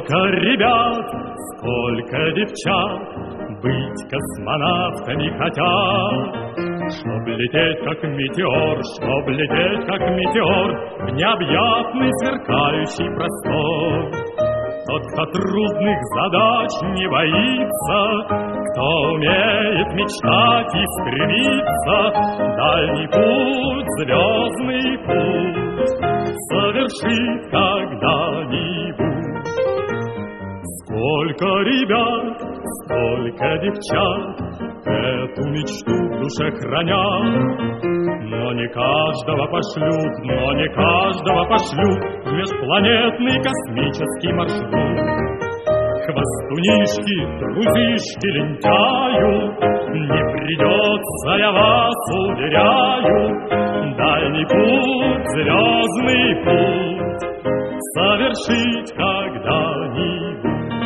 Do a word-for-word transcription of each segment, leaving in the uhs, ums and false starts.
Сколько ребят, сколько девчат быть космонавтами хотят. Чтоб лететь, как метеор, чтоб лететь, как метеор в необъятный сверкающий простор. Тот, кто трудных задач не боится, кто умеет мечтать и стремиться, дальний путь, звездный путь совершит когда-нибудь. Сколько ребят, сколько девчат эту мечту в душе хранят, но не каждого пошлют, но не каждого пошлют в межпланетный космический маршрут. Хвостунишки, трусишки, лентяю, не придется, я вас уверяю, дальний путь, звездный путь совершить когда-нибудь.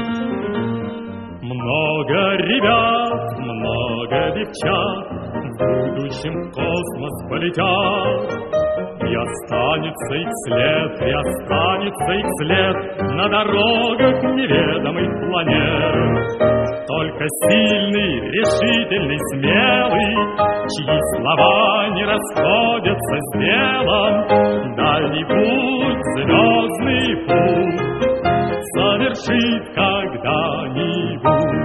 Много ребят, много девчат в будущем в космос полетят, и останется их след, и останется их след на дорогах неведомых планет. Только сильный, решительный, смелый, чьи слова не расходятся с делом, дальний путь, звездный путь совершит когда-нибудь.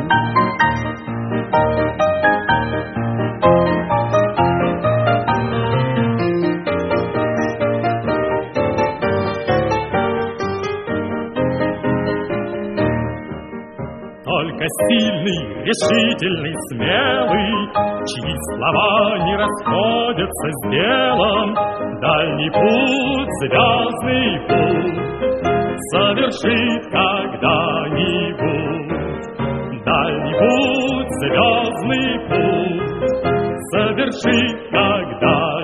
Только сильный, решительный, смелый, чьи слова не расходятся с делом, дальний путь, звездный путь совершит когда-нибудь. Дальний путь, звездный путь совершит когда-нибудь.